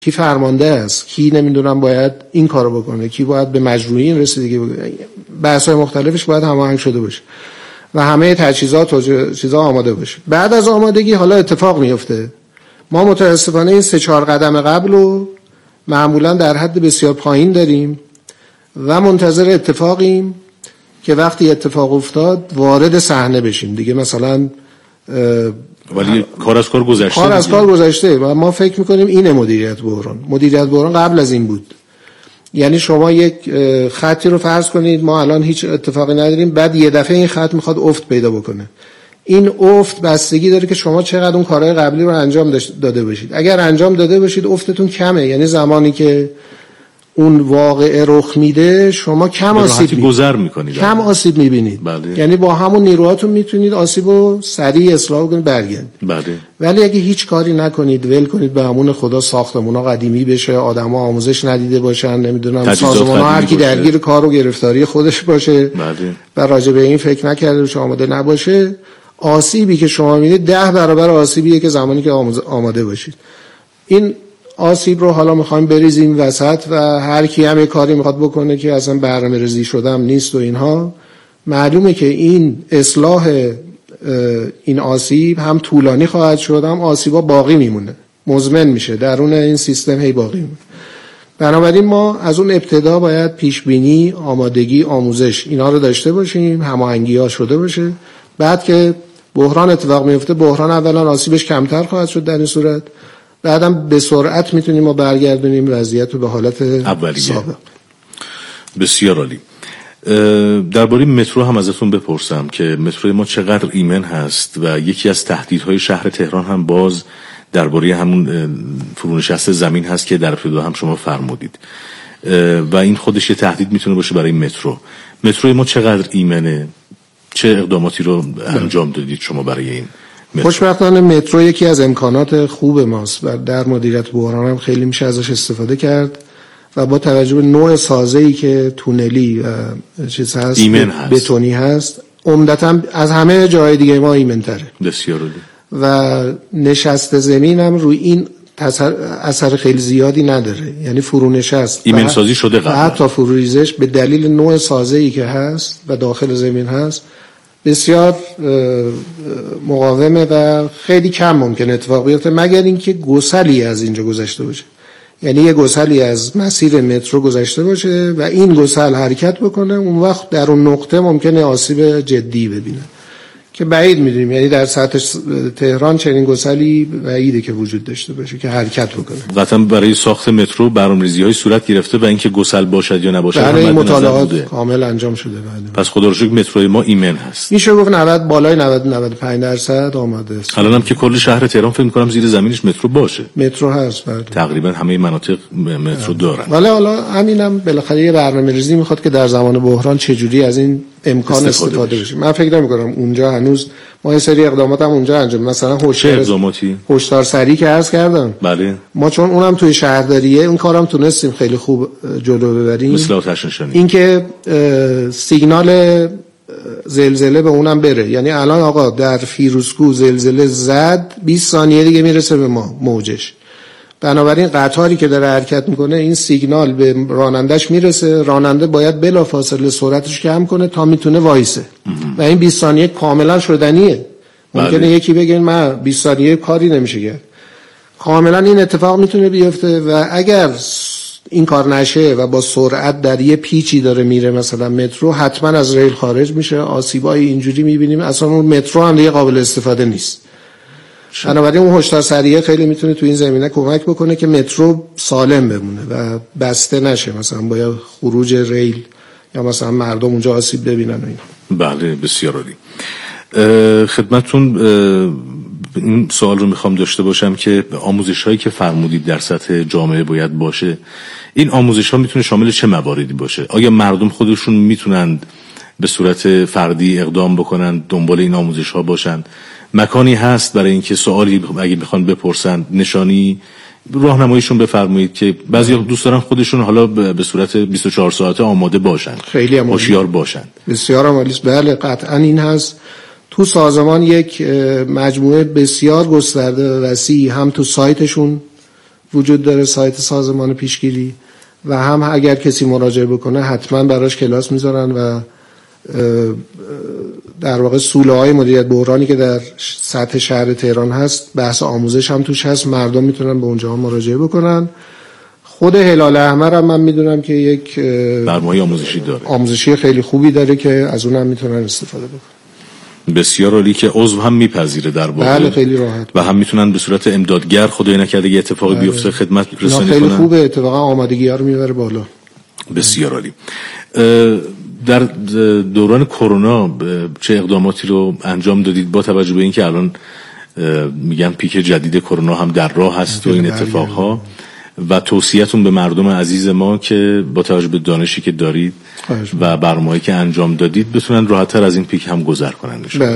کی فرمانده است، کی نمیدونم باید این کارو بکنه، کی باید به مجروحین رسیدگی بکنه. بحث‌های مختلفش باید هماهنگ شده باشه و همه تجهیزات و چیزا آماده باشه. بعد از آمادگی حالا اتفاق میفته. ما متاسفانه این 3-4 قدم قبل رو معمولا در حد بسیار پایین داریم و منتظر اتفاقیم که وقتی اتفاق افتاد وارد صحنه بشیم دیگه. مثلا ولی کار از کار گذشته و ما فکر میکنیم اینه مدیریت بحران قبل از این بود. یعنی شما یک خطی رو فرض کنید ما الان هیچ اتفاقی نداریم، بعد یه دفعه این خط میخواد افت پیدا بکنه. این افت بستگی داره که شما چقدر اون کارهای قبلی رو انجام داده باشید. اگر انجام داده باشید افتتون کمه، یعنی زمانی که اون واقعه رخ میده شما کم آسیب میبینید. بله. یعنی با همون نیروهاتون میتونید آسیبو سریع اصلاح کنید برگردید. بله. ولی اگه هیچ کاری نکنید، ول کنید به امون خدا ساختمونا قدیمی بشه، آدما آموزش ندیده باشن، نمیدونم سازمان‌ها هر کی درگیر کار و گرفتاری خودش باشه، بله. و راجع به این فکر نکرده باشه، آماده نباشه، آسیبی که شما میبینید 10 برابر آسیبیه که زمانی که آماده باشید. این آسیب رو حالا میخوایم بریزیم وسط و هر کی هم یه کاری میخواد بکنه که اصلا برنامه‌ریزی شدم نیست و اینها. معلومه که این اصلاح این آسیب هم طولانی خواهد شد، هم آسیبا باقی میمونه، مزمن میشه درون این سیستم، هی باقی میمونه. بنابراین ما از اون ابتدا باید پیش بینی، آمادگی، آموزش اینا رو داشته باشیم، هماهنگی‌ها شده باشه. بعد که بحران اتفاق میفته، بحران اولا آسیبش کمتر خواهد شد در این صورت، بعدم به سرعت میتونیم ما برگردونیم وضعیت رو به حالت سابق. بسیار عالی. درباره مترو هم ازتون بپرسم که مترو ما چقدر ایمن هست و یکی از تهدیدهای شهر تهران هم باز درباره همون فرونشست زمین هست که در ابتدا هم شما فرمودید و این خودش یه تهدید میتونه باشه برای مترو ما چقدر ایمنه؟ چه اقداماتی رو انجام دادید شما برای این مترو؟ خوشبختانه مترو یکی از امکانات خوب ماست و در مدیریت بحران هم خیلی میشه ازش استفاده کرد و با توجه به نوع سازه‌ای که تونلی و چیز هست، بتونی هست، عمدتاً از همه جای دیگه ما ایمن‌تره. بسیار عالی. و نشست زمین هم روی این اثر خیلی زیادی نداره، یعنی فرونشست ایمن سازی شده قبل، حتی فروریزش به دلیل نوع سازه‌ای که هست و داخل زمین هست بسیار مقاومه و خیلی کم ممکنه اتفاق بیفته مگر اینکه گسلی از اینجا گذشته باشه. یعنی یه گسلی از مسیر مترو گذشته باشه و این گسل حرکت بکنه، اون وقت در اون نقطه ممکنه آسیب جدی ببینه که بعید می‌دونیم. یعنی در سطح تهران چنین گسلی بعیده که وجود داشته باشه که حرکت بکنه. قطعا برای ساخت مترو برنامه‌ریزی‌های صورت گرفته و اینکه گسل باشد یا نباشد برای مطالعات کامل انجام شده. پس خدا رو شکر متروی ما ایمن هست. میشه گفت 90 بالای 90-95% آماده است. الان هم که کل شهر تهران فکر می‌کنم زیر زمینش مترو باشه. مترو هست بله. تقریبا همه مناطق مترو دارن. ولی حالا همینم بالاخره یه برنامه‌ریزی میخواد که در زمان بحران چه جوری از این امکان استفاده بشه. من فکر نمی‌کنم اونجا هنوز ما یه سری اقدامات هم اونجا انجام، مثلا هشدار سریع که عرض کردم. بله. ما چون اونم توی شهرداریه اون کارم تونستیم خیلی خوب جلو ببریم. مثل آتش نشانی. این که سیگنال زلزله به اونم بره. یعنی الان آقا در فیروزکوه زلزله زد 20 ثانیه دیگه میرسه به ما موجش. بنابراین قطاری که داره حرکت میکنه این سیگنال به رانندش میرسه، راننده باید بلافاصله سرعتش کم کنه تا میتونه وایسه و این 20 ثانیه کاملا شدنیه. ممکنه یکی بگه من 20 ثانیه کاری نمیشه کرد. کاملا این اتفاق میتونه بیفته و اگر این کار نشه و با سرعت در یه پیچی داره میره مثلا مترو، حتما از ریل خارج میشه، آسیبای اینجوری میبینیم، اصلا اون مترو هم دیگه قابل استفاده نیست. بنابراین اون هشدار سریع خیلی میتونه تو این زمینه کمک بکنه که مترو سالم بمونه و بسته نشه، مثلا با خروج ریل یا مثلا مردم اونجا آسیب ببینن و این. بله بسیار عالی. خدمتتون این سوال رو میخوام داشته باشم که آموزش هایی که فرمودید در سطح جامعه باید باشه، این آموزش ها میتونه شامل چه مواردی باشه؟ آیا مردم خودشون میتونند به صورت فردی اقدام بکنن دنبال این آموزش ها باشن؟ مکانی هست برای اینکه سوالی اگه بخوان بپرسن نشانی راهنماییشون بفرمایید که بعضی دوست دارن خودشون حالا به صورت 24 ساعته آماده باشن، خیلی هوشیار باشن. بسیار عالی است. بله قطعا این هست. تو سازمان یک مجموعه بسیار گسترده و وسیع هم تو سایتشون وجود داره، سایت سازمان پیشگیری، و هم اگر کسی مراجعه بکنه حتما براش کلاس میذارن و در واقع سوله‌های مدیریت بحرانی که در سطح شهر تهران هست بحث آموزش هم توش هست، مردم میتونن به اونجا مراجعه بکنن. خود هلال احمر هم من میدونم که یک برنامه آموزشی داره، آموزشی خیلی خوبی داره که از اونم میتونن استفاده بکنن. بسیار عالی که عضو هم میپذیره در واقع. بله خیلی راحت و هم میتونن به صورت امدادگر خدای نکرده یه اتفاقی بیفته خدمت رسانی کنن. خیلی خوبه، اتفاقا آمادگی‌ها رو میبره بالا. بسیار عالی. در دوران کرونا چه اقداماتی رو انجام دادید با توجه به اینکه الان میگن پیک جدید کرونا هم در راه هست و این اتفاقها، و توصیه‌تون به مردم عزیز ما که با توجه به دانشی که دارید و برنامه‌ای که انجام دادید بتونن راحت‌تر از این پیک هم گذر کنن؟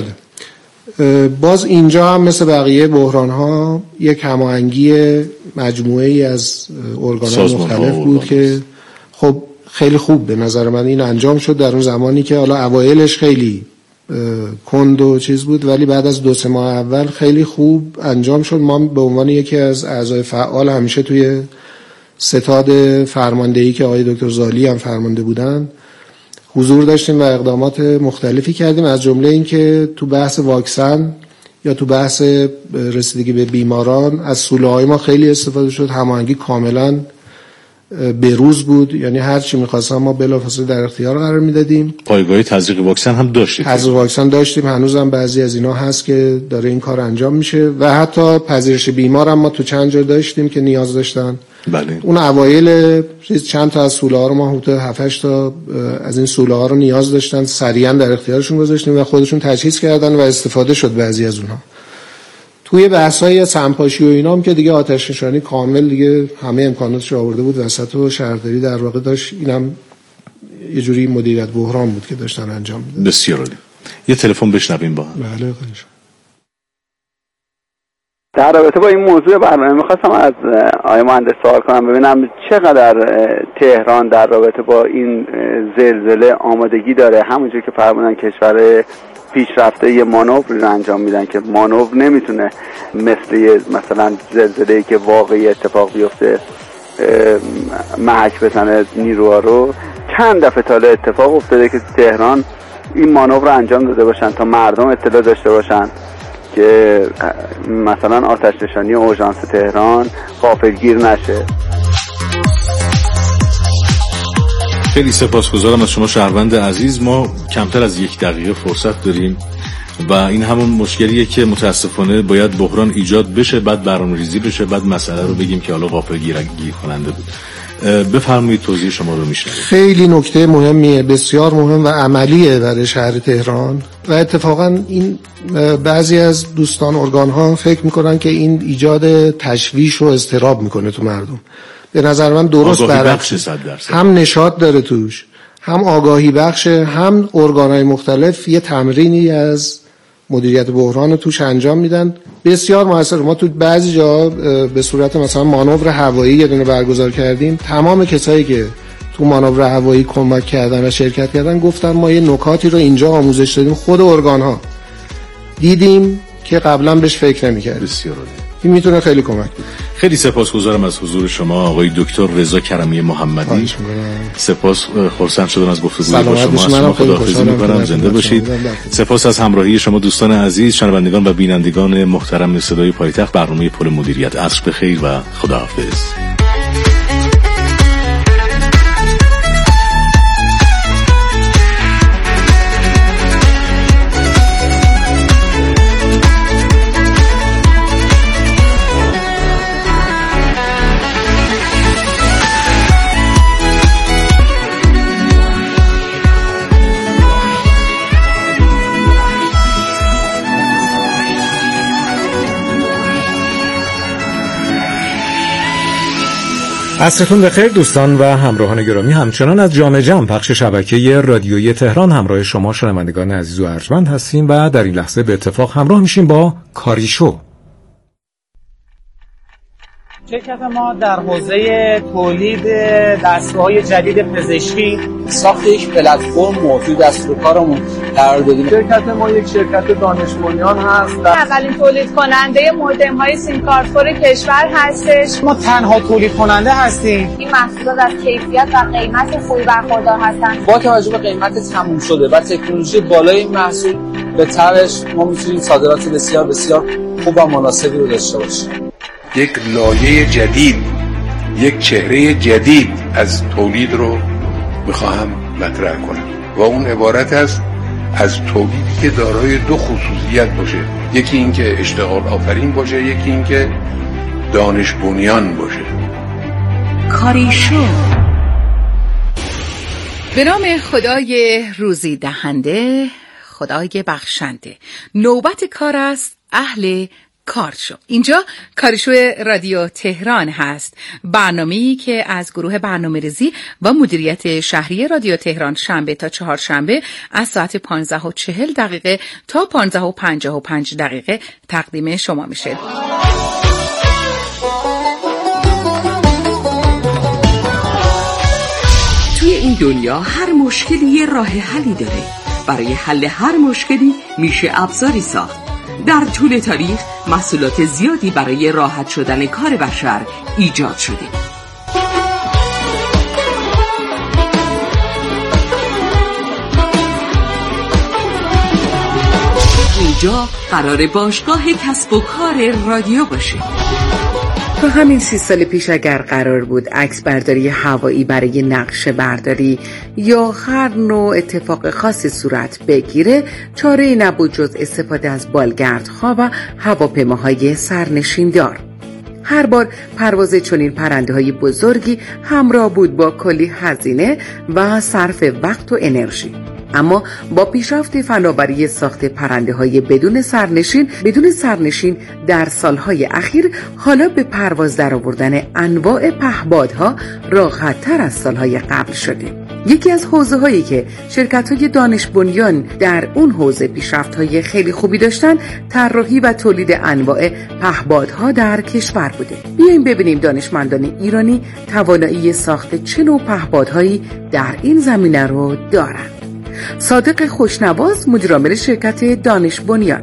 بله. باز اینجا هم مثل بقیه بحران‌ها یک هماهنگی مجموعه‌ای از ارگان‌های مختلف بود که خب خیلی خوب به نظر من این انجام شد در اون زمانی که حالا اوایلش خیلی کند و چیز بود، ولی بعد از 2-3 ماه اول خیلی خوب انجام شد. ما به عنوان یکی از اعضای فعال همیشه توی ستاد فرماندهی که آقای دکتر زالی هم فرمانده بودن حضور داشتیم و اقدامات مختلفی کردیم، از جمله این که تو بحث واکسن یا تو بحث رسیدگی به بیماران از سوله‌های ما خیلی استفاده شد. هماهنگی کاملا بروز بود، یعنی هر چی می‌خواستم ما بلافاصله در اختیار قرار میدادیم. پایگاه تزریق واکسن هم داشتید؟ تزریق واکسن داشتیم، هنوزم بعضی از اینا هست که داره این کار انجام میشه، و حتی پذیرش بیمار هم ما تو چند جا داشتیم که نیاز داشتن. بله. اون اوایل چند تا از سوله‌ها رو ما حدود 7-8 تا از این سوله‌ها رو نیاز داشتن، سریعا در اختیارشون گذاشتیم و خودشون تجهیز کردن و استفاده شد بعضی از اونها. توی بحث‌های سمپاشی و اینام که دیگه آتش نشانی کامل دیگه همه امکاناتش آورده بود وسط و شهرداری در واقع داشت، اینم یه جوری مدیریت بحران بود که داشتن انجام میدادن. بسیار عالی. یه تلفن بشنویم با هم. بله خیلی. در رابطه با این موضوع برنامه می‌خواستم از آقای مهندس سوال کنم ببینم چقدر تهران در رابطه با این زلزله آمادگی داره. همونجور که فرمودن کشور پیشرفته یه مانور رو انجام میدن که مانور نمیتونه مثلا زلزله‌ای که واقعی اتفاق بیفته محک بزنه نیروها رو. چند دفعه تا اتفاق افتاده که تهران این مانور رو انجام داده باشن تا مردم اطلاع داشته باشن که مثلا آتش نشانی اورژانس تهران غافلگیر نشه. خیلی سپاسگزارم از شما شهروند عزیز. ما کمتر از 1 دقیقه فرصت داریم و این همون مشکلیه که متاسفانه باید بحران ایجاد بشه، بعد برنامه‌ریزی بشه، بعد مسئله رو بگیم که حالا غافلگیر کننده بود. بفرمایید توضیح شما رو میشنویم. خیلی نکته مهمیه، بسیار مهم و عملیه برای شهر تهران و اتفاقا این بعضی از دوستان ارگان‌ها فکر میکنن که این ایجاد تشویش و اضطراب میکنه تو مردم. به نظر من درست برعکس، هم نشاط داره توش، هم آگاهی بخشه، هم ارگان‌های مختلف یه تمرینی از مدیریت بحران رو توش انجام میدن، بسیار موثر. ما تو بعضی جا به صورت مثلا مانور هوایی یه دونه برگزار کردیم، تمام کسایی که تو مانور هوایی کمک کردن و شرکت کردن گفتن ما یه نکاتی رو اینجا آموزش دادیم، خود ارگان‌ها دیدیم که قبلا بهش فکر نمی‌کردیم. بسیار عالی. این میتونه خیلی کمک کنه. خیلی سپاسگزارم از حضور شما آقای دکتر رضا کرمی محمدی. سپاس، خرسند شدم از گفتگوی با شما. از شما خداحافظی می‌کنم، زنده باشید. سپاس از همراهی شما دوستان عزیز، شنوندگان و بینندگان محترم صدای پایتخت. برنامه پل مدیریت. عصر بخیر و خداحافظ. عصرتون بخیر دوستان و همراهان گرامی. همچنان از جام جم پخش شبکه رادیویی تهران همراه شما شنوندگان عزیز و ارجمند هستیم و در این لحظه به اتفاق همراه میشیم با کاریشو. شرکت ما در حوزه تولید دستگاه‌های جدید پزشکی ساخت یک پلتفرم موجود است رو کارمون قرار دادیم. شرکت ما یک شرکت دانش بنیان هست. اولین تولید کننده مودم‌های سیم کارت فور کشور هستش. ما تنها تولید کننده هستیم. این محصولات از کیفیت و قیمت خوبی برخوردار هستند. با توجه به قیمت تموم شده و تکنولوژی بالای این محصول به طرش ما می‌تونیم صادرات بسیار بسیار خوب و مناسبی رو داشته باشیم. یک لایه جدید، یک چهره جدید از تولید رو میخواهم مطرح کنم و اون عبارت است از تولیدی که دارای دو خصوصیت باشه، یکی این که اشتغال آفرین باشه، یکی این که دانش بنیان باشه. کاریشو به نام خدای روزی دهنده، خدای بخشنده. نوبت کار است، اهل کار شو. اینجا کاریشو رادیو تهران هست، برنامه‌ای که از گروه برنامه‌ریزی و مدیریت شهری رادیو تهران شنبه تا چهارشنبه از ساعت 15:40 تا 15:55 تقدیم شما میشه. توی این دنیا هر مشکلی یه راه حلی داره. برای حل هر مشکلی میشه ابزاری ساخت. در طول تاریخ محصولات زیادی برای راحت شدن کار بشر ایجاد شده. اینجا قرار باشگاه کسب و کار رادیو باشه. تو همین 30 سال پیش اگر قرار بود عکس برداری هوایی برای نقشه برداری یا هر نوع اتفاق خاصی صورت بگیره، چاره‌ای نبود جز استفاده از بالگردها و هواپیماهای سرنشیندار. هر بار پرواز چنین پرنده‌های بزرگی همراه بود با کلی هزینه و صرف وقت و انرژی. اما با پیشرفت فناوری ساخت پرنده‌های بدون سرنشین در سالهای اخیر حالا به پرواز درآوردن انواع پهپادها راحت‌تر از سالهای قبل شده. یکی از حوزه‌هایی که شرکت‌های دانش بنیان در اون حوزه پیشرفت‌های خیلی خوبی داشتن، طراحی و تولید انواع پهپادها در کشور بوده. بیاییم ببینیم دانشمندان ایرانی توانایی ساخت چه نوع پهپادهایی در این زمینه رو دارند. صادق خوشنواز، مدیرعامل شرکت دانش بنیان: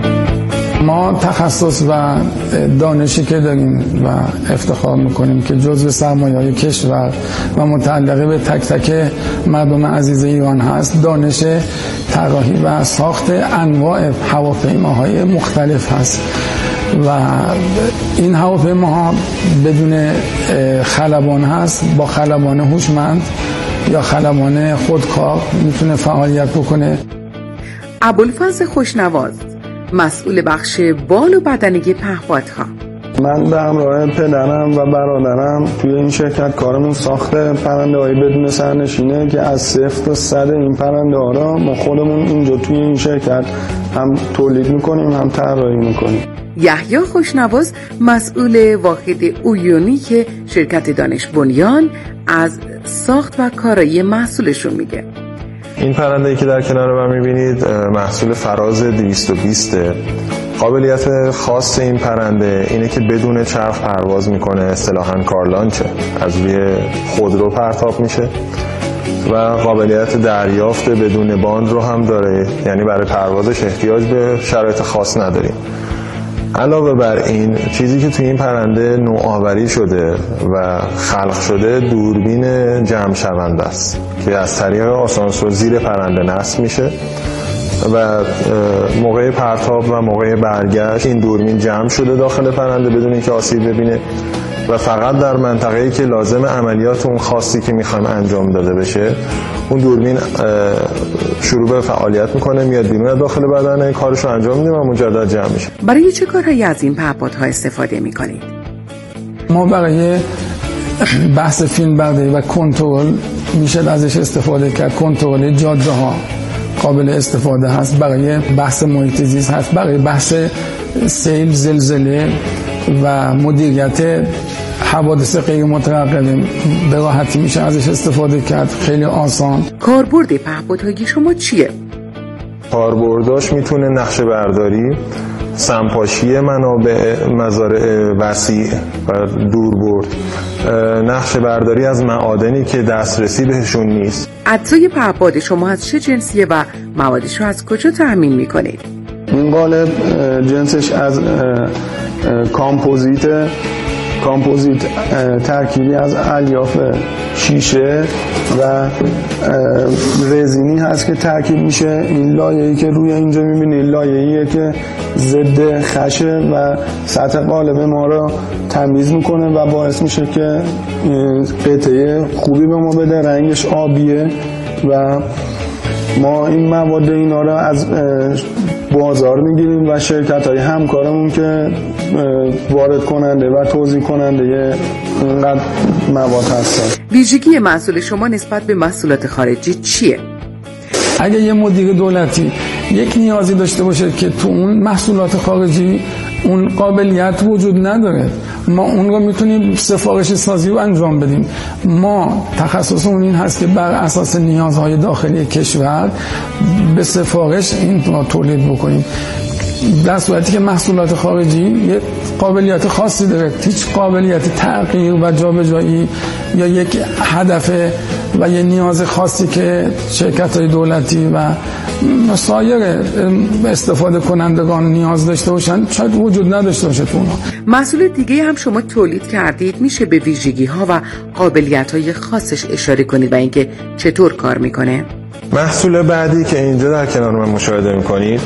ما تخصص و دانشی که داریم و افتخار میکنیم که جزو سرمایه‌های کشور و متعلقه به تک تک مردم عزیز ایران هست، دانش طراحی و ساخت انواع هواپیماهای مختلف هست و این هواپیماها بدون خلبان هست، با خلبان هوشمند یا خلبان خودکار میتونه فعالیت بکنه. ابوالفضل خوشنواز، مسئول بخش بال و بدنه پهپادها: من به همراه پدرم و برادرم توی این شرکت کارمون ساخت پرنده‌های بدون سرنشینه که از 0 تا 100 این پرنده‌ها را ما خودمون اینجا توی این شرکت هم تولید میکنیم هم طراحی میکنیم. یحیی خوشنواز، مسئول واحد اویونیک شرکت دانش بنیان، از ساخت و کارایی محصولشون میگه: این پرنده‌ای که در کنار من می‌بینید محصول فراز 220. قابلیت خاص این پرنده اینه که بدون چرخ پرواز میکنه، اصطلاحاً کارلانچه، از روی خودرو پرتاب میشه و قابلیت دریافت بدون باند رو هم داره، یعنی برای پروازش احتیاج به شرایط خاص نداریم. علاوه بر این چیزی که توی این پرنده نوآوری شده و خلق شده دوربین جمع شونده است که از طریق آسانسور زیر پرنده نصب میشه و موقع پرتاب و موقع برگشت این دوربین جمع شده داخل پرنده بدون اینکه آسیب ببینه و فقط در منطقه‌ای که لازم عملیات اون خاصی که میخوایم انجام داده بشه اون دوربین شروع به فعالیت میکنه، میاد بیرون داخل بدن، کارشو انجام میده و مجدد جمع میشه. برای چه کارهایی از این پهپادها استفاده میکنید؟ ما برای بحث فیلم برداری و کنترل میشه ازش استفاده کرد. کنترل جاده ها قابل استفاده هست، برای بحث محیط زیست هست، برای بحث سیل، زلزله و مدیریت حوادث غیر مترقبه به راحتی میشه ازش استفاده کرد، خیلی آسان. کاربرد پهپادهای شما چیه؟ کاربرداش میتونه نقشه برداری، سمپاشی منابع مزارع وسیع و دوربرد، نقشه برداری از معادنی که دسترسی بهشون نیست. اجزای پهپاد شما از چه جنسیه و موادش رو از کجا تامین میکنید؟ این قالب جنسش از کامپوزیت ترکیبی از الیاف شیشه و رزینی هست که ترکیب میشه. این لایه‌ای که روی اینجا میبینید لایه‌ایه که ضد خشه و سطح قالب ما رو تمیز میکنه و باعث میشه که قطعه خوبی به ما بده. رنگش آبیه و ما این مواد اینا رو از بازار میگیریم و شرکت‌های همکارمون که وارد کننده و توزیع کننده اینقدر مواد هستن. ویژگی محصول شما نسبت به محصولات خارجی چیه؟ اگه یه مدیر دولتی یک نیازی داشته باشه که تو اون محصولات خارجی اون قابلیت وجود نداره، ما اون رو میتونیم سفارش سازی رو انجام بدیم. ما تخصصمون این هست که بر اساس نیازهای داخلی کشور به سفارش این رو تولید بکنیم، در صورتی که محصولات خارجی یه قابلیت خاصی داره. هیچ قابلیت تغییر و جابجایی یا یک هدف و یه نیاز خاصی که شرکت‌های دولتی و سایر استفاده کنندگان نیاز داشته باشن شاید وجود نداشته باشه تو اونها. محصول دیگه هم شما تولید کردید، میشه به ویژگی‌ها و قابلیت‌های خاصش اشاره کنید و اینکه چطور کار میکنه؟ محصول بعدی که اینجا در کنار من مشاهده میکنید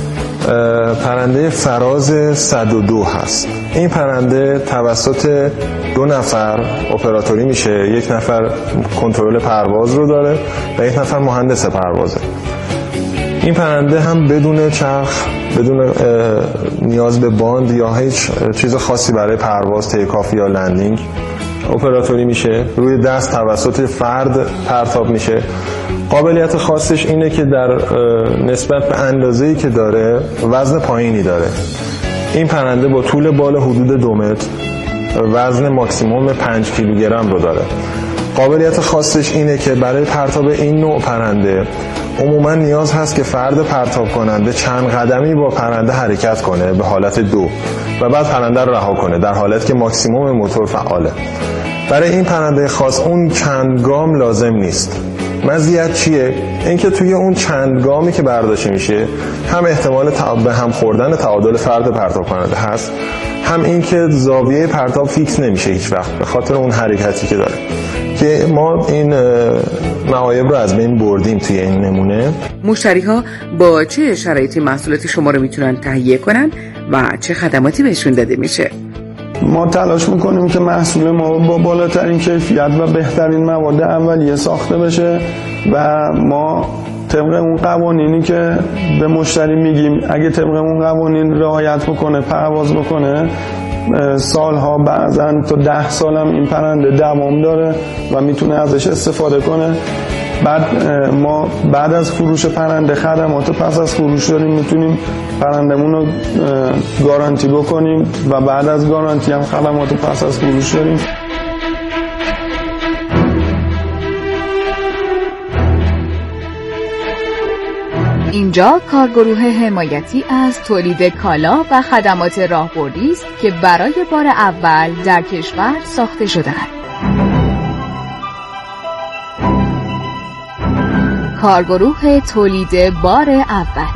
پرنده فراز 102 هست. این پرنده توسط 2 نفر اپراتوری میشه. 1 نفر کنترل پرواز رو داره و 1 نفر مهندس پروازه. این پرنده هم بدون چرخ، بدون نیاز به باند یا هیچ چیز خاصی برای پرواز، تیکاف یا لندینگ اپراتوری میشه. روی دست توسط فرد پرتاب میشه. قابلیت خاصش اینه که در نسبت به اندازه‌ای که داره وزن پایینی داره. این پرنده با طول بال حدود 2 متر، وزن ماکسیموم 5 کیلوگرم رو داره. قابلیت خاصش اینه که برای پرتاب این نوع پرنده عموما نیاز هست که فرد پرتاب کننده چند قدمی با پرنده حرکت کنه به حالت 2 و بعد پرنده رو رها کنه در حالتی که ماکسیموم موتور فعاله. برای این پرنده خاص اون چند گام لازم نیست. مزیت چیه؟ اینکه توی اون چند گامی که برداشته میشه هم احتمال به هم خوردن تعادل فرد پرتاب کننده هست، هم اینکه زاویه پرتاب فیکس نمیشه هیچ وقت به خاطر اون حرکتی که داره، که ما این معایب رو از بین بردیم توی این نمونه. مشتری‌ها با چه شرایطی محصولات شما رو میتونن تهیه کنن و چه خدماتی بهشون داده میشه؟ ما تلاش میکنیم که محصول ما با بالاترین کیفیت و بهترین مواد اولیه ساخته بشه و ما طبق اون قوانینی که به مشتری میگیم اگه طبق اون قوانین رعایت بکنه، پرواز بکنه، سالها بعضن تا 10 سال هم این پرنده دوام داره و میتونه ازش استفاده کنه. بعد ما بعد از فروش پرنده خدمات پس از فروش داریم، میتونیم پرندمون رو گارانتی بکنیم و بعد از گارانتی هم خدمات پس از فروش داریم. اینجا کارگروه حمایتی از تولید کالا و خدمات راهبردی است که برای بار اول در کشور ساخته شده‌اند. کارگروه تولید بار اول.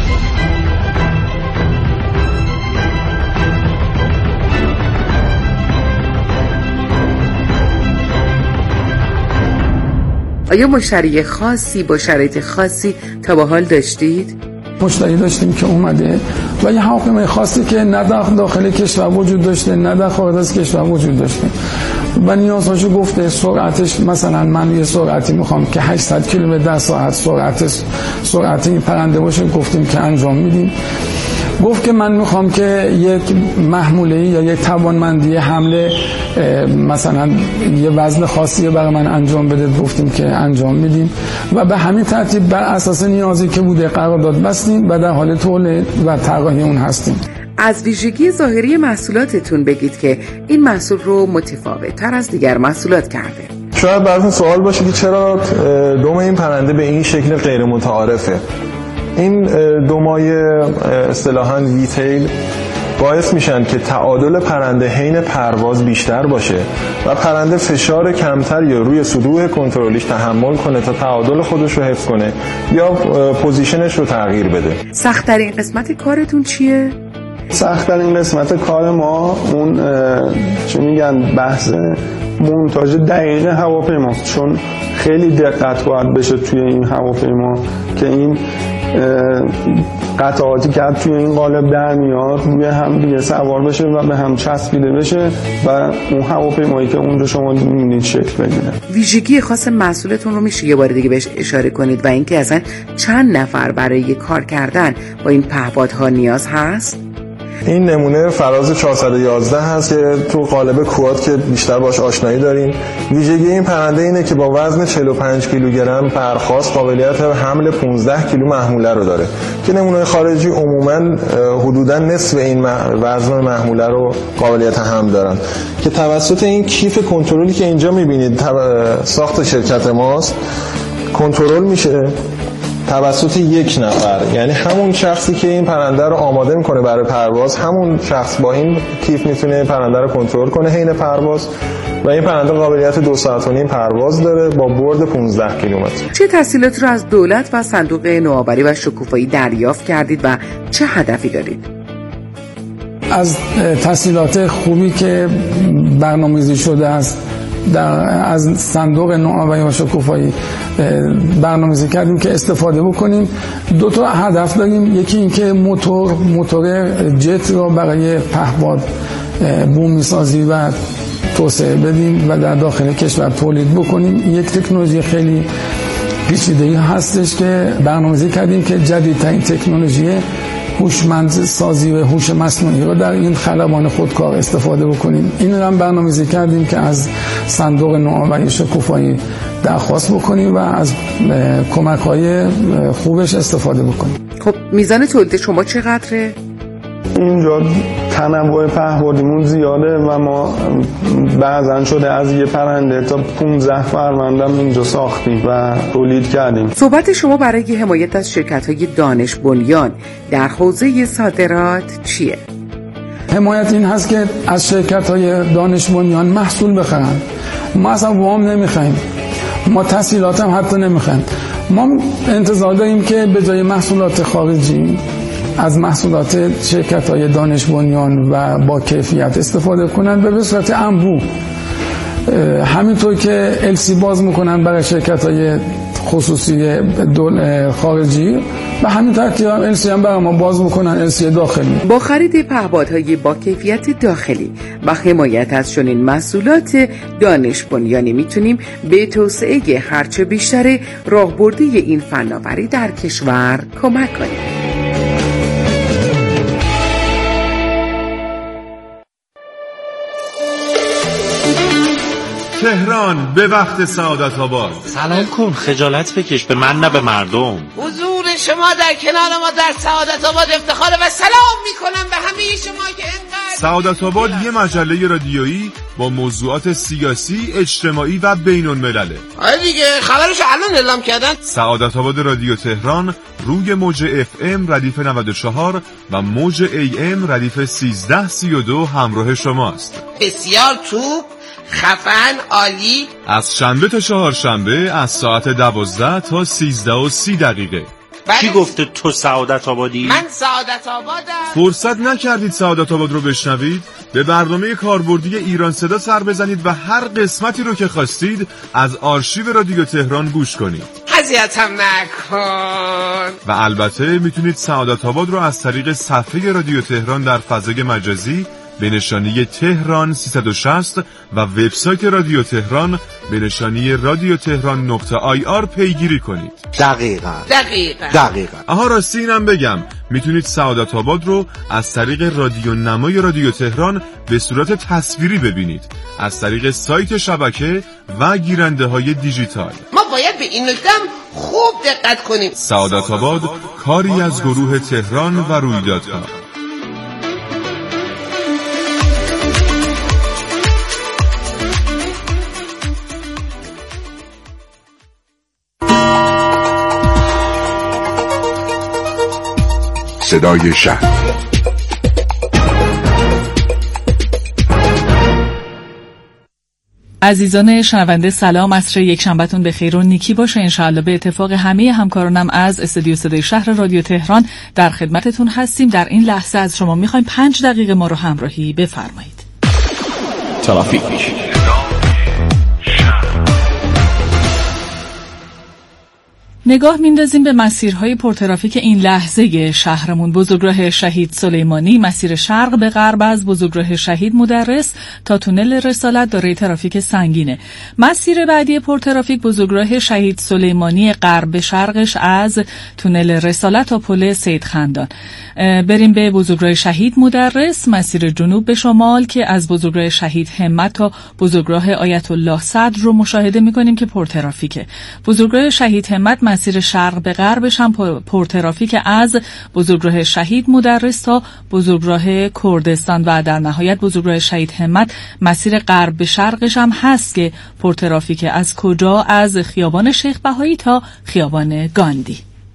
آیا مشتری خاصی با شرایط خاصی تا به حال داشتید؟ مشتری داشتیم که اومده و یه حاکم خاصی که نه داخل کشور وجود داشته نه در خارج از کشور وجود داشته و نیازهاشو گفته. سرعتش مثلا من یه سرعتی میخوام که 800 کیلومتر در ساعت سرعت این پرنده باشه، گفتیم که انجام میدیم. گفت که من میخوام که یک محموله یا یک توانمندی حمله مثلا یه وزن خاصی برای من انجام بده، گفتیم که انجام میدیم و به همین ترتیب بر اساس نیازی که بوده قرارداد بستیم و در حال تولید و طراحی اون هستیم. از ویژگی ظاهری محصولاتتون بگید که این محصول رو متفاوت تر از دیگر محصولات کرده. شاید براتون سوال باشه که چرا دم این پرنده به این شکل غیر متعارفه. این دو مایه اصطلاحاً ویتیل باعث میشن که تعادل پرنده حین پرواز بیشتر باشه و پرنده فشار کمتری روی سطوح کنترلیش تحمل کنه تا تعادل خودش رو حفظ کنه یا پوزیشنش رو تغییر بده. سخت‌ترین قسمت کارتون چیه؟ سخت‌ترین قسمت کار ما اون چی میگن بحث مونتاژ دقیق هواپیماست، چون خیلی دقت باید بشه توی این هواپیما که این قطعاتی که توی این قالب در میاد روی هم دیگه سوار بشه و به هم چسبیده بشه و اون هواپیمایی که اونجا شما می‌بینید شکل بگیره. ویژگی خاص محصولتون رو میشه یه بار دیگه بهش اشاره کنید و اینکه اصلا چند نفر برای کار کردن با این پهپادها نیاز هست؟ این نمونه فراز 411 هست که تو قالب کواد که بیشتر باش آشنایی دارین. ویژگی این پرنده اینه که با وزن 45 کیلوگرم برخاست قابلیت حمل 15 کیلو محموله رو داره که نمونه خارجی عموما حدوداً نصف این وزن محموله رو قابلیت حمل دارن که توسط این کیف کنترلی که اینجا میبینید ساخت شرکت ماست کنترل میشه توسط یک نفر، یعنی همون شخصی که این پرنده رو آماده میکنه برای پرواز، همون شخص با این کیف میتونه پرنده رو کنترل کنه حین پرواز و این پرنده قابلیت 2.5 ساعت پرواز داره با برد 15 کیلومتر. چه تسهیلاتی رو از دولت و صندوق نوآوری و شکوفایی دریافت کردید و چه هدفی دارید؟ از تسهیلات خوبی که برنامه‌ریزی شده است از صندوق نوآوری و شکوفایی برنامه‌ریزی کردیم که استفاده بکنیم. دو تا هدف داریم، یکی اینکه موتور جت را برای پهپاد بومی سازی و توسعه بدیم و در داخل کشور تولید بکنیم. یک تکنولوژی خیلی پیچیده‌ای هستش که برنامه‌ریزی کردیم که جدیدترین تکنولوژی هوشمند سازی و هوش مصنوعی رو در این خلبان خودکار استفاده بکنیم. این رو هم برنامه‌ریزی کردیم که از صندوق نوآوری شکوفایی درخواست بکنیم و از کمک‌های خوبش استفاده بکنیم. خب میزان تولید شما چقدره؟ اینجا تنوع پهپادیمون زیاده و ما بعضن شده از یه پرنده تا 15 فروندم اینجا ساختیم و تولید کردیم. صحبت شما برای حمایت از شرکت‌های دانش بنیان در حوزه صادرات چیه؟ حمایت این هست که از شرکت‌های دانش بنیان محصول بخرن. ما اصلا وام نمیخوایم، ما تسهیلات هم حتی نمیخوایم. ما انتظار داریم که به جای محصولات خارجی از محصولات شرکت‌های دانش بنیان و با کیفیت استفاده کنن و به صورت انبوه. همینطور که LC باز میکنن برای شرکت‌های خصوصی خارجی و همین ترتیب LC هم برای ما باز میکنن، LC داخلی. با خرید پهپادهای با کیفیت داخلی و حمایت از چنین محصولات دانش بنیانی میتونیم به توسعه هرچه بیشتر راهبردی این فناوری در کشور کمک کنیم. تهران به وقت سعادت آباد. سلام کن، خجالت بکش، به من نه به مردم. حضور شما در کنار ما در سعادت آباد افتخار و سلام میکنم به همه شما که انقدر. سعادت آباد یه مجله رادیویی با موضوعات سیاسی، اجتماعی و بین الملله. آره دیگه، خبرش الان اعلام کردن. سعادت آباد رادیو تهران روی موج FM ردیف 94 و موج AM ردیف 1332 همراه شماست. بسیار توپ، خفن، عالی. از شنبه تا چهارشنبه از ساعت 12 تا 13:30. کی گفته تو سعادت آبادی؟ من سعادت آبادم. فرصت نکردید سعادت آباد رو بشنوید؟ به برنامه کاربردی ایران صدا سر بزنید و هر قسمتی رو که خواستید از آرشیو رادیو تهران گوش کنید. اذیتم نکن. و البته میتونید سعادت آباد رو از طریق صفحه رادیو تهران در فضای مجازی به نشانی تهران 360 و وبسایت رادیو تهران به نشانی radiotehran.ir پیگیری کنید. دقیقاً. آها راستی اینم بگم، میتونید سعادت آباد رو از طریق رادیو نمای رادیو تهران به صورت تصویری ببینید از طریق سایت شبکه و گیرنده های دیجیتال. ما باید به این نکته خوب دقت کنیم. سعادت آباد کاری از گروه تهران و رویدادها. صدای شهر. عزیزان شنونده سلام، عصر یک شنبهتون بخیر و نیکی باشه انشاءالله. به اتفاق همه همکارانم از استودیو صدای شهر رادیو تهران در خدمتتون هستیم. در این لحظه از شما میخوایم 5 دقیقه ما رو همراهی بفرمایید. ترافیک. نگاه میندازیم به مسیرهای پرترافیک این لحظه شهرمون. بزرگراه شهید سلیمانی مسیر شرق به غرب از بزرگراه شهید مدرس تا تونل رسالت دارای ترافیک سنگینه. مسیر بعدی پرترافیک بزرگراه شهید سلیمانی غرب به شرقش از تونل رسالت تا پل سید خندان. بریم به بزرگراه شهید مدرس، مسیر جنوب به شمال که از بزرگراه شهید همت تا بزرگراه آیت الله صدر رو مشاهده میکنیم که پرترافیکه. بزرگراه شهید همت مسیر شرق به غربش هم پرترافیک از بزرگراه شهید مدرس تا بزرگراه کردستان و در نهایت بزرگراه شهید همت مسیر غرب به شرقش هم هست که پرترافیک. از کجا؟ از خیابان شیخ بهایی تا خیابان گاندی.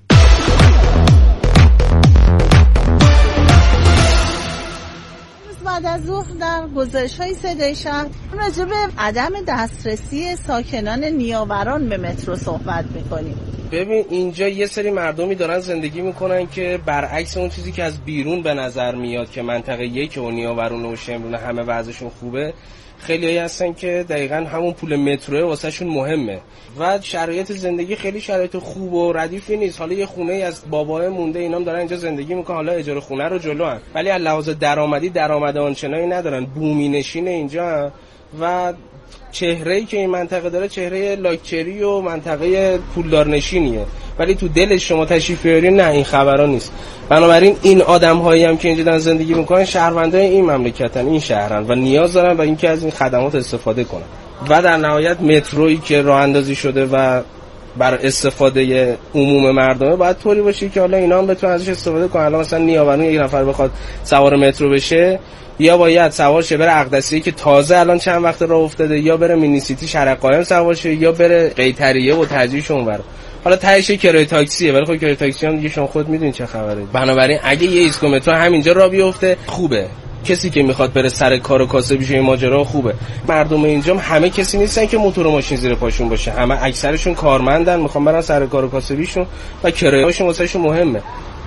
بعد از ظهر در گزارش‌های صدای شهر راجع به عدم دسترسی ساکنان نیاوران به مترو صحبت می‌کنیم. ببین اینجا یه سری مردمی دارن زندگی میکنن که برعکس اون چیزی که از بیرون به نظر میاد که منطقه 1 و نیاوران و شمرون همه وضعشون خوبه، خیلیایی هستن که دقیقاً همون پول مترو واسهشون مهمه و شرایط زندگی خیلی شرایط خوب و ردیفی نیست. حالا یه خونه از بابای مونده اینام دارن اینجا زندگی میکنن، حالا اجاره خونه رو جلوان، ولی از لحاظ درآمدی درآمد آنچنانی ندارن، بومی نشین اینجا و چهره‌ای که این منطقه داره چهره لاکچری و منطقه پولدار نشینیه، ولی تو دلش شما تشریف بیارین نه، این خبرا نیست. بنابراین این آدم‌هایی هم که اینجا دارن زندگی میکنن شهروندای این مملکتن، این شهرن و نیاز دارن و اینکه از این خدمات استفاده کنن. و در نهایت مترویی که راه اندازی شده و بر استفاده عموم مردمه باید طوری باشه که حالا اینا هم بتونن ازش استفاده کنن. حالا مثلا نیاوران یک نفر بخواد سوار مترو بشه، یا باید سوار شه بره اقدسیه که تازه الان چند وقت راه افتاده، یا بره مینی سیتی شرق قائم سوار شه، یا بره قیطریه و ترجیحش اونور. حالا تهش کرایه تاکسیه، ولی خب کرایه تاکسی هم دیگه شما خود میدونید چه خبره. بنابراین اگه یه ایستگاه مترو همینجا راه بیفته خوبه. کسی که میخواد بره سر کار و کاسه بشه این ماجرا خوبه. مردم اینجا همه کسی نیستن که موتور و ماشین زیر پاشون باشه، همه اکثرشون کارمندن، میخوان برن سر کار و کاسه بیشون و کرایه‌هاشون واسهشون مهمه.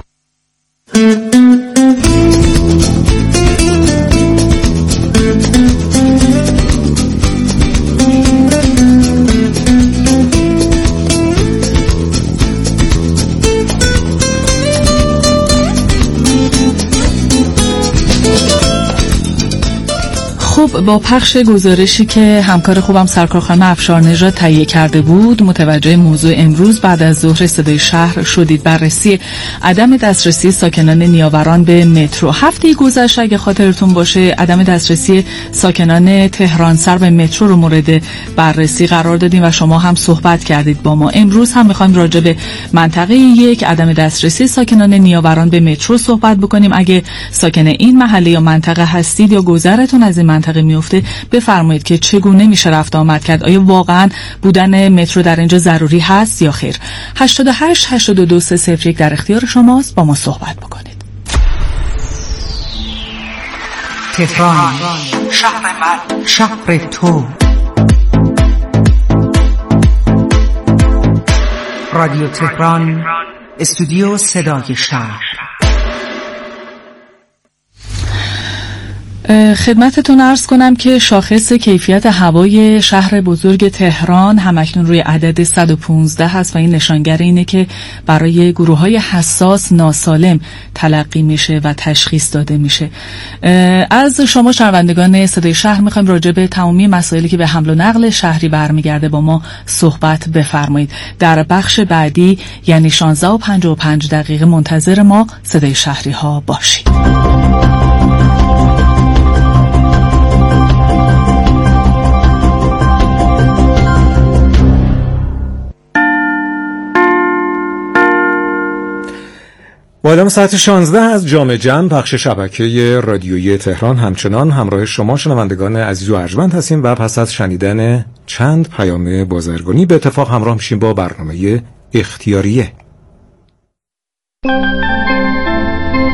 خب با پخش گزارشی که همکار خوبم سرکار خانم افشار نژاد تهیه کرده بود، متوجه موضوع امروز بعد از ظهر صدای شهر شدید. بررسی عدم دسترسی ساکنان نیاوران به مترو. هفته گذشته اگه خاطرتون باشه عدم دسترسی ساکنان تهران سر به مترو رو مورد بررسی قرار دادیم و شما هم صحبت کردید با ما. امروز هم میخوایم راجع به منطقه 1 عدم دسترسی ساکنان نیاوران به مترو صحبت بکنیم. اگه ساکن این محله یا منطقه هستید یا گذرتون از این منطقه میفته، بفرمایید که چگونه میشه رفت آمد کرد. آیا واقعا بودن مترو در اینجا ضروری هست یا خیر؟ 88 82 301 در اختیار شماست، با ما صحبت بکنید. تهران شهر من، شهر تو. رادیو تهران، استودیو صدای شهر. خدمتتون عرض کنم که شاخص کیفیت هوای شهر بزرگ تهران همکنون روی عدد 115 هست و این نشانگر اینه که برای گروه‌های حساس ناسالم تلقی میشه و تشخیص داده میشه. از شما شنوندگان صدای شهر میخوایم راجع به تمامی مسائلی که به حمل و نقل شهری برمیگرده با ما صحبت بفرمایید. در بخش بعدی یعنی 16:55 منتظر ما صدای شهری ها باشید. الان ساعت 16 از جام جم پخش شبکه رادیویی تهران همچنان همراه شما شنوندگان عزیز و ارجمند هستیم و پس از شنیدن چند پیام بازرگانی به اتفاق همراه میشیم با برنامه اختیاریه.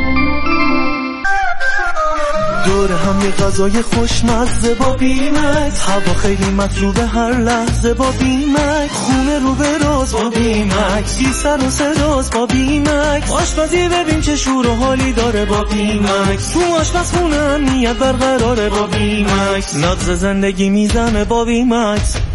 دور هم یه غذای خوشمزه با بیمکس، هوا خیلی مطلوبه هر لحظه با بیمکس، خونه رو به راز با بیمکس، بی سر و صداست با بیمکس، آشپزی ببین چه شور و حالی داره با بیمکس، تو آشپزخونه امنیت برقراره با بیمکس، نبض زندگی میزنه با بیمکس.